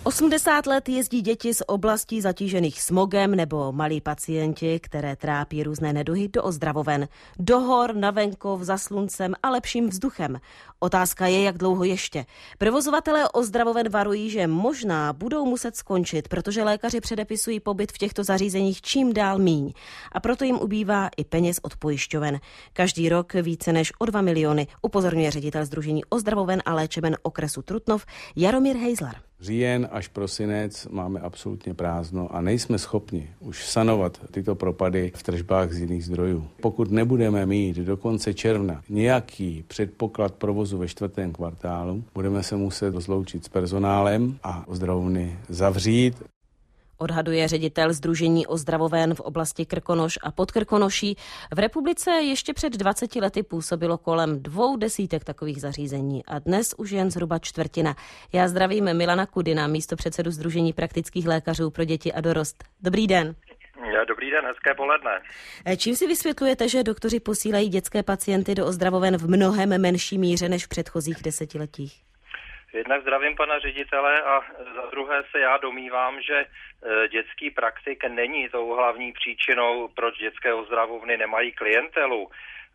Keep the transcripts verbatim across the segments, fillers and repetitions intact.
osmdesát let jezdí děti z oblastí zatížených smogem nebo malí pacienti, které trápí různé neduhy, do ozdravoven. Do hor, na venkov, za sluncem a lepším vzduchem. Otázka je, jak dlouho ještě. Provozovatelé ozdravoven varují, že možná budou muset skončit, protože lékaři předepisují pobyt v těchto zařízeních čím dál míň. A proto jim ubývá i peněz od pojišťoven. Každý rok více než o dva miliony, upozorňuje ředitel Sdružení ozdravoven a léčeben okresu Trutnov Jaromír Hejzlar. Říjen až prosinec máme absolutně prázdno a nejsme schopni už sanovat tyto propady v tržbách z jiných zdrojů. Pokud nebudeme mít do konce června nějaký předpoklad provozu ve čtvrtém kvartálu, budeme se muset rozloučit s personálem a ozdravovny zavřít. Odhaduje ředitel Sdružení ozdravoven v oblasti Krkonoš a Podkrkonoší. V republice ještě před dvaceti lety působilo kolem dvou desítek takových zařízení a dnes už jen zhruba čtvrtina. Já zdravím Milana Kudina, místopředsedu Sdružení praktických lékařů pro děti a dorost. Dobrý den. Dobrý den, hezké poledne. Čím si vysvětlujete, že doktoři posílají dětské pacienty do ozdravoven v mnohem menší míře než v předchozích desetiletích? Jednak zdravím pana ředitele a za druhé se já domnívám, že dětský praktik není tou hlavní příčinou, proč dětské ozdravovny nemají klientelu.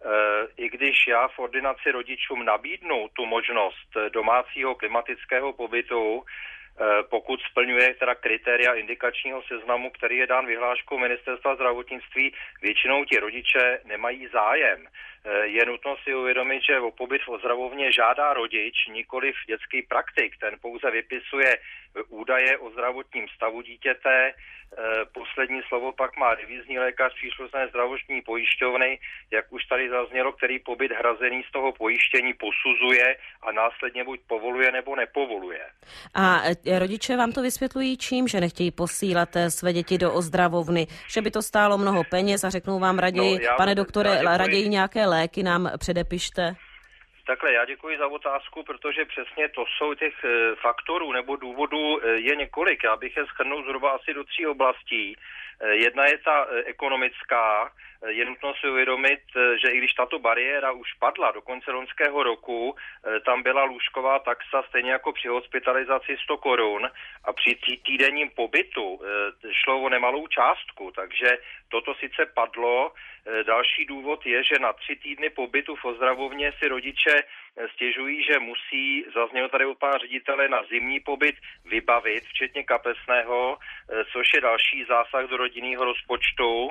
I když já v ordinaci rodičům nabídnu tu možnost domácího klimatického pobytu, pokud splňuje teda kritéria indikačního seznamu, který je dán vyhláškou Ministerstva zdravotnictví, většinou ti rodiče nemají zájem. Je nutno si uvědomit, že o pobyt v ozdravovně žádá rodič, nikoliv dětský praktik. Ten pouze vypisuje údaje o zdravotním stavu dítěte. Poslední slovo pak má revizní lékař příslušné zdravotní pojišťovny, jak už tady zaznělo, který pobyt hrazený z toho pojištění posuzuje a následně buď povoluje nebo nepovoluje. A rodiče vám to vysvětlují čím, že nechtějí posílat své děti do ozdravovny, že by to stálo mnoho peněz a řeknou vám raději, no, já, pane doktore, raději nějaké léky nám předepište? Takhle, já děkuji za otázku, protože přesně to jsou těch faktorů nebo důvodů je několik. Já bych je shrnul zhruba asi do tří oblastí. Jedna je ta ekonomická. Je nutno si uvědomit, že i když tato bariéra už padla do konce loňského roku, tam byla lůžková taxa stejně jako při hospitalizaci sto korun a při týdenním pobytu šlo o nemalou částku, takže toto sice padlo. Další důvod je, že na tři týdny pobytu v ozdravovně si rodiče stěžují, že musí, zaznělo tady od pana ředitele, na zimní pobyt vybavit, včetně kapesného, což je další zásah do rodinného rozpočtu.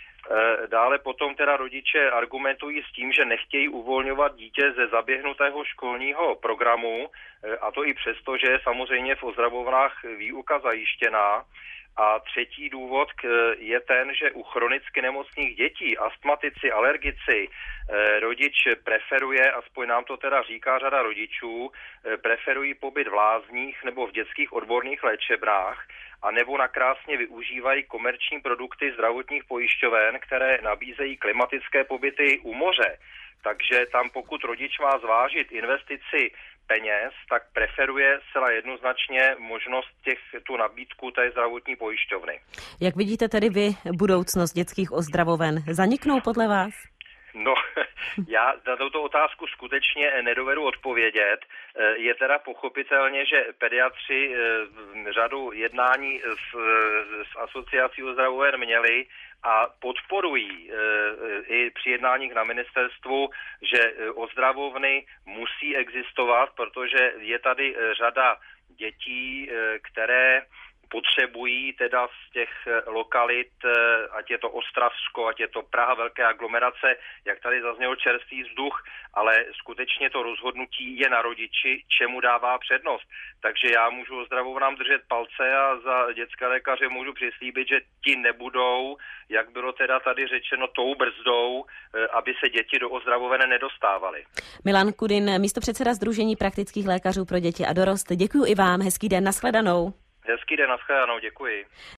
Dále potom teda rodiče argumentují s tím, že nechtějí uvolňovat dítě ze zaběhnutého školního programu, a to i přesto, že je samozřejmě v ozdravovnách výuka zajištěná. A třetí důvod je ten, že u chronicky nemocných dětí, astmatici, alergici, rodič preferuje, aspoň nám to teda říká řada rodičů, preferují pobyt v lázních nebo v dětských odborných léčebnách, a nebo nakrásně využívají komerční produkty zdravotních pojišťoven, které nabízejí klimatické pobyty u moře. Takže tam pokud rodič má zvážit investici peněz, tak preferuje zcela jednoznačně možnost těch, tu nabídku té zdravotní pojišťovny. Jak vidíte tedy vy budoucnost dětských ozdravoven? Zaniknou podle vás? No, já na tuto otázku skutečně nedovedu odpovědět. Je teda pochopitelně, že pediatři řadu jednání s, s asociací ozdravoven měli a podporují i při jednáních na ministerstvu, že ozdravovny musí existovat, protože je tady řada dětí, které potřebují teda z těch lokalit, ať je to Ostravsko, ať je to Praha, velké aglomerace, jak tady zazněl čerstvý vzduch, ale skutečně to rozhodnutí je na rodiči, čemu dává přednost. Takže já můžu ozdravovnám držet palce a za dětské lékaře můžu přislíbit, že ti nebudou, jak bylo teda tady řečeno, tou brzdou, aby se děti do ozdravovny nedostávaly. Milan Kudin, místopředseda Sdružení praktických lékařů pro děti a dorost. Děkuji i vám, hezký den, nashledanou. Hezký den, nashledanou, děkuji.